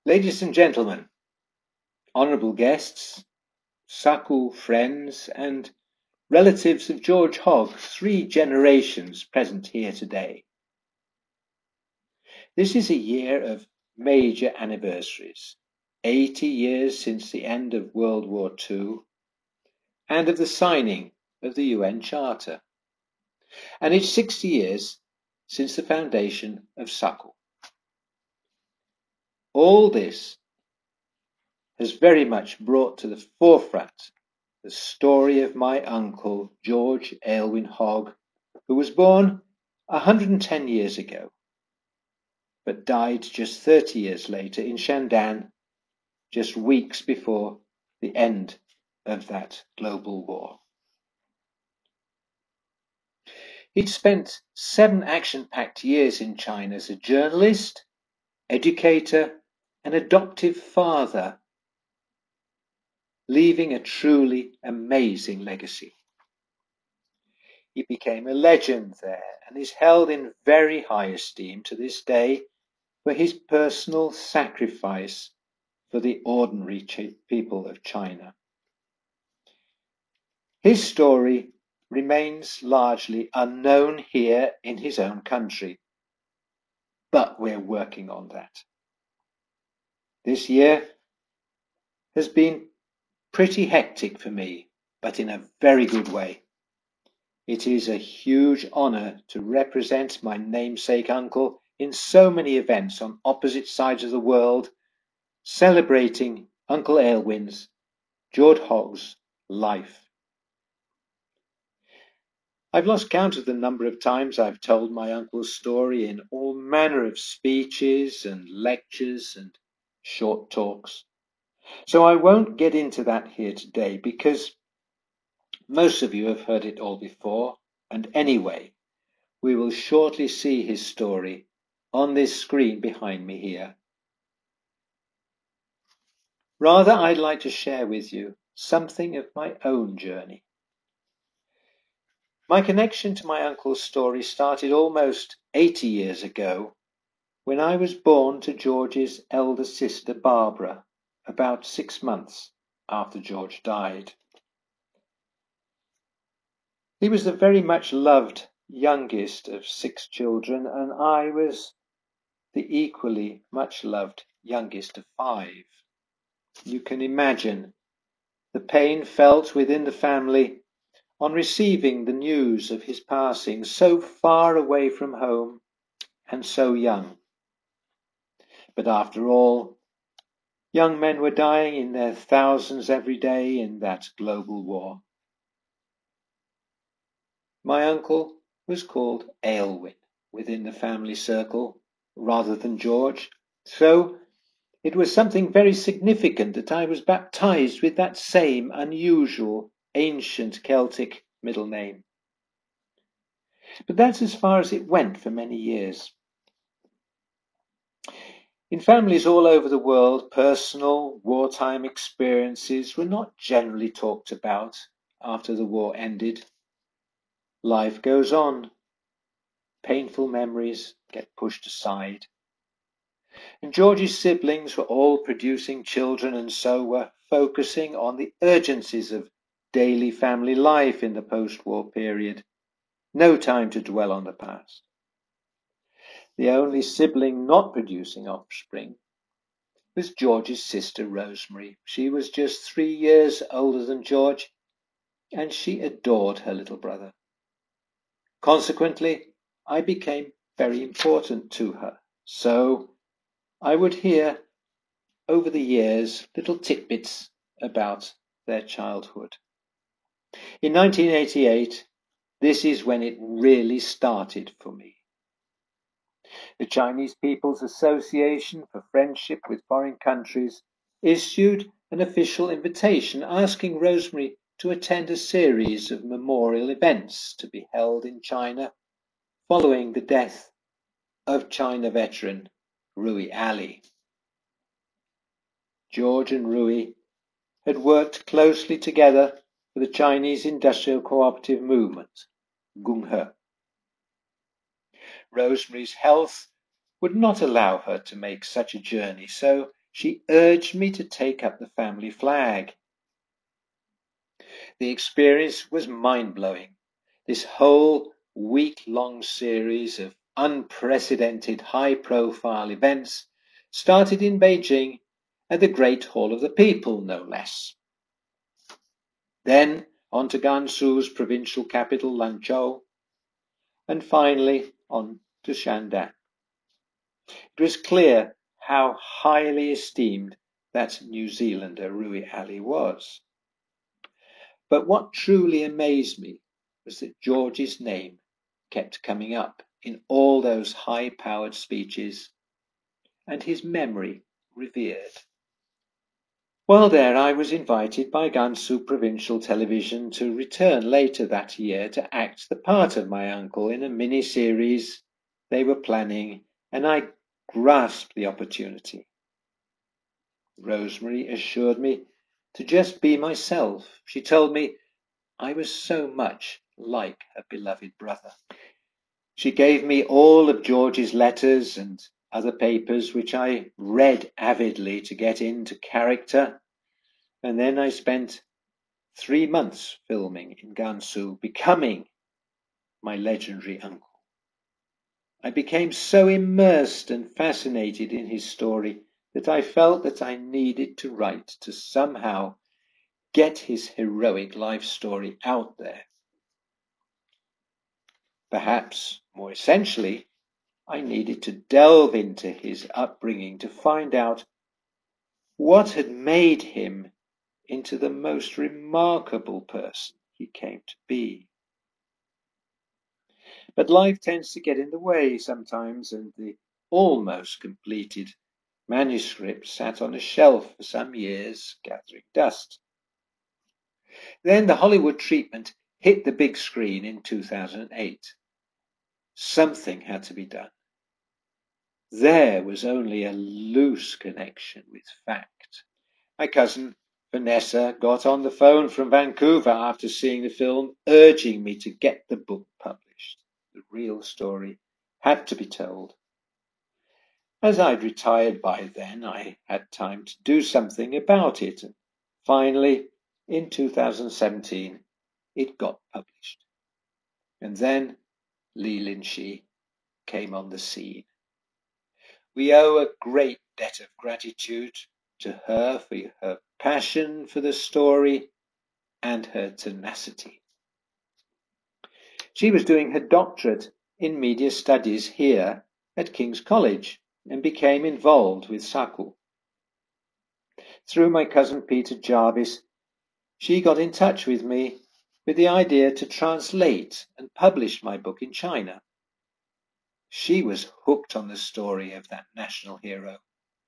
Ladies and gentlemen, honourable guests, Saku friends, and relatives of George Hogg, 3 generations present here today. This is a year of major anniversaries, 80 years since the end of World War II and of the signing of the UN Charter, and it's 60 years since the foundation of Saku. All this has very much brought to the forefront the story of my uncle, George Aylwin Hogg, who was born 110 years ago, but died just 30 years later in Shandan, just weeks before the end of that global war. He'd spent 7 action-packed years in China as a journalist, educator, and adoptive father, leaving a truly amazing legacy. He became a legend there and is held in very high esteem to this day for his personal sacrifice for the ordinary people of China. His story remains largely unknown here in his own country, but we're working on that. This year has been pretty hectic for me, but in a very good way. It is a huge honour to represent my namesake uncle in so many events on opposite sides of the world, celebrating Uncle Aylwin's, George Hogg's, life. I've lost count of the number of times I've told my uncle's story in all manner of speeches and lectures and short talks. So I won't get into that here today because most of you have heard it all before, and anyway, we will shortly see his story on this screen behind me here. Rather, I'd like to share with you something of my own journey. My connection to my uncle's story started almost 80 years ago when I was born to George's elder sister Barbara, about 6 months after George died. He was the very much loved youngest of 6 children, and I was the equally much loved youngest of 5. You can imagine the pain felt within the family on receiving the news of his passing so far away from home and so young. But after all, young men were dying in their thousands every day in that global war. My uncle was called Aylwin within the family circle rather than George, so it was something very significant that I was baptized with that same unusual, ancient Celtic middle name. But that's as far as it went for many years. In families all over the world, personal wartime experiences were not generally talked about after the war ended. Life goes on. Painful memories get pushed aside. And George's siblings were all producing children and so were focusing on the urgencies of daily family life in the post-war period. No time to dwell on the past. The only sibling not producing offspring was George's sister Rosemary. She was just 3 years older than George, and she adored her little brother. Consequently, I became very important to her, so I would hear over the years little tidbits about their childhood. In 1988, this is when it really started for me. The Chinese People's Association for Friendship with Foreign Countries issued an official invitation asking Rosemary to attend a series of memorial events to be held in China following the death of China veteran Rui Ali. George and Rui had worked closely together for the Chinese Industrial Cooperative Movement, Gunghe. Rosemary's health would not allow her to make such a journey, so she urged me to take up the family flag. The experience was mind-blowing. This whole week-long series of unprecedented high-profile events started in Beijing at the Great Hall of the People, no less. Then on to Gansu's provincial capital, Lanzhou, and finally on to Shandan. It was clear how highly esteemed that New Zealander Rui Ali was. But what truly amazed me was that George's name kept coming up in all those high-powered speeches, and his memory revered. While there, I was invited by Gansu Provincial Television to return later that year to act the part of my uncle in a mini-series they were planning, and I grasped the opportunity. Rosemary assured me to just be myself. She told me I was so much like her beloved brother. She gave me all of George's letters and other papers, which I read avidly to get into character, and then I spent 3 months filming in Gansu, becoming my legendary uncle. I became so immersed and fascinated in his story that I felt that I needed to write to somehow get his heroic life story out there. Perhaps more essentially, I needed to delve into his upbringing to find out what had made him into the most remarkable person he came to be. But life tends to get in the way sometimes, and the almost completed manuscript sat on a shelf for some years, gathering dust. Then the Hollywood treatment hit the big screen in 2008. Something had to be done. There was only a loose connection with fact. My cousin Vanessa got on the phone from Vancouver after seeing the film, urging me to get the book published. The real story had to be told. As I'd retired by then, I had time to do something about it, and finally, in 2017, it got published. And then Li Linshi came on the scene. We owe a great debt of gratitude to her for her passion for the story and her tenacity. She was doing her doctorate in media studies here at King's College and became involved with Saku. Through my cousin Peter Jarvis, she got in touch with me with the idea to translate and publish my book in China. She was hooked on the story of that national hero.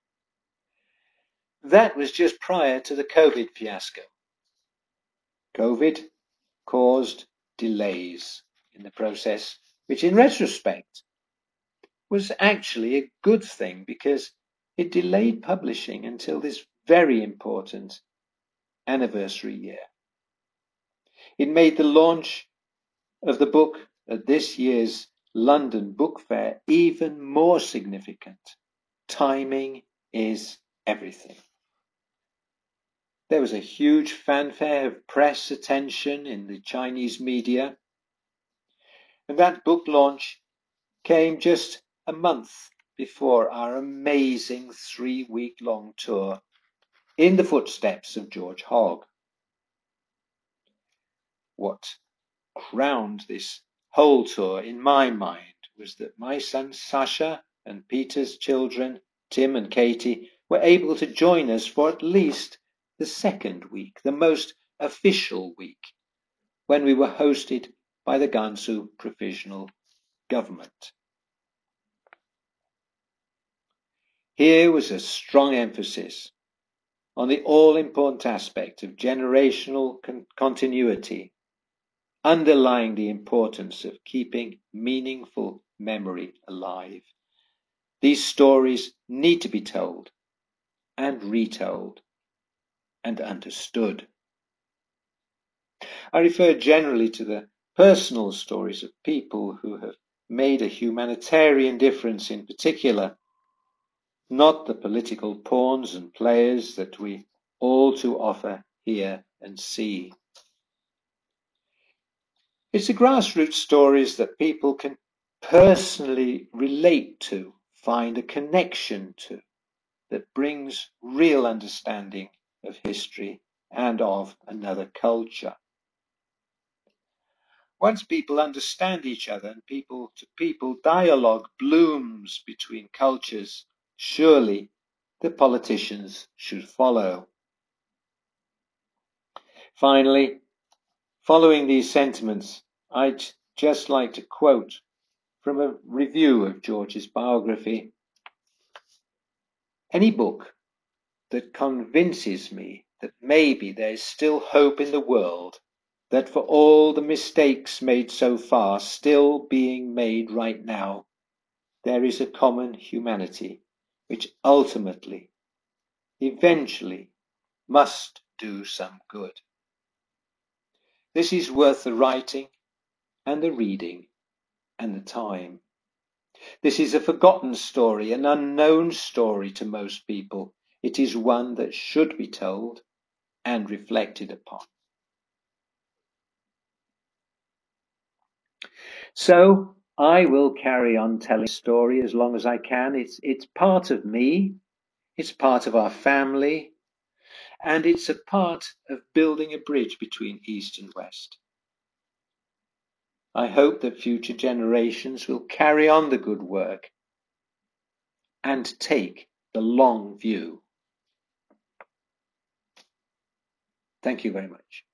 That was just prior to the COVID fiasco. COVID caused delays in the process, which in retrospect was actually a good thing because it delayed publishing until this very important anniversary year. It made the launch of the book at this year's London Book Fair even more significant. Timing is everything. There was a huge fanfare of press attention in the Chinese media, and that book launch came just a month before our amazing 3-week-long tour in the footsteps of George Hogg. What crowned this whole tour in my mind was that my son Sasha and Peter's children, Tim and Katie, were able to join us for at least the second week, the most official week, when we were hosted by the Gansu Provisional Government. Here was a strong emphasis on the all-important aspect of generational continuity, underlying the importance of keeping meaningful memory alive. These stories need to be told and retold and understood. I refer generally to the personal stories of people who have made a humanitarian difference in particular, not the political pawns and players that we all too often hear and see. It's the grassroots stories that people can personally relate to, find a connection to, that brings real understanding of history and of another culture. Once people understand each other and people to people dialogue blooms between cultures, surely the politicians should follow. Finally, following these sentiments, I'd just like to quote from a review of George's biography. Any book that convinces me that maybe there is still hope in the world, that for all the mistakes made so far still being made right now, there is a common humanity which ultimately, eventually, must do some good. This is worth the writing and the reading and the time. This is a forgotten story, an unknown story to most people. It is one that should be told and reflected upon. So I will carry on telling the story as long as I can. It's part of me, it's part of our family, and it's a part of building a bridge between East and West. I hope that future generations will carry on the good work and take the long view. Thank you very much.